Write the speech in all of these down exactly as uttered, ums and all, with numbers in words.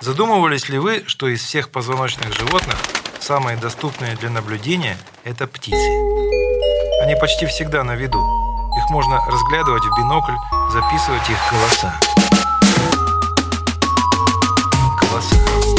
Задумывались ли вы, что из всех позвоночных животных самые доступные для наблюдения – это птицы? Они почти всегда на виду. Их можно разглядывать в бинокль, записывать их голоса. Голоса.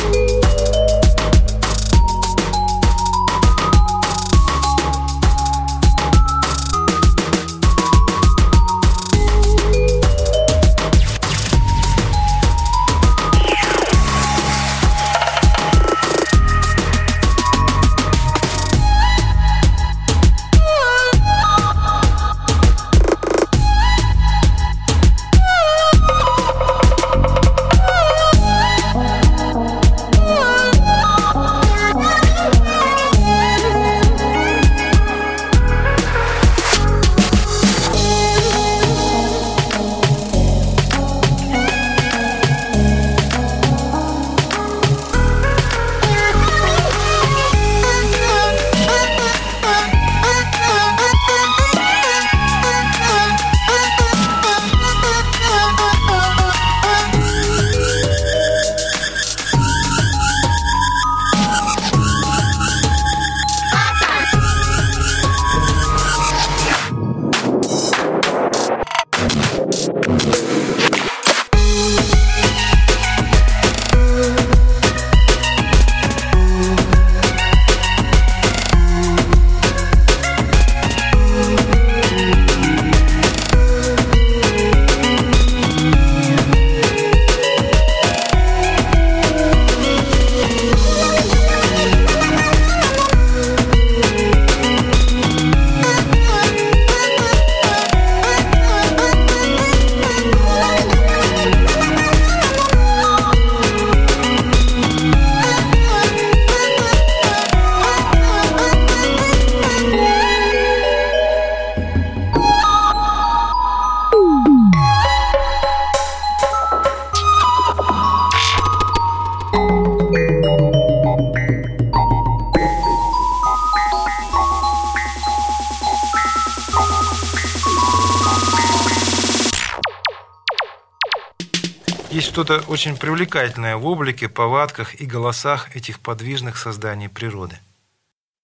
Есть что-то очень привлекательное в облике, повадках и голосах этих подвижных созданий природы.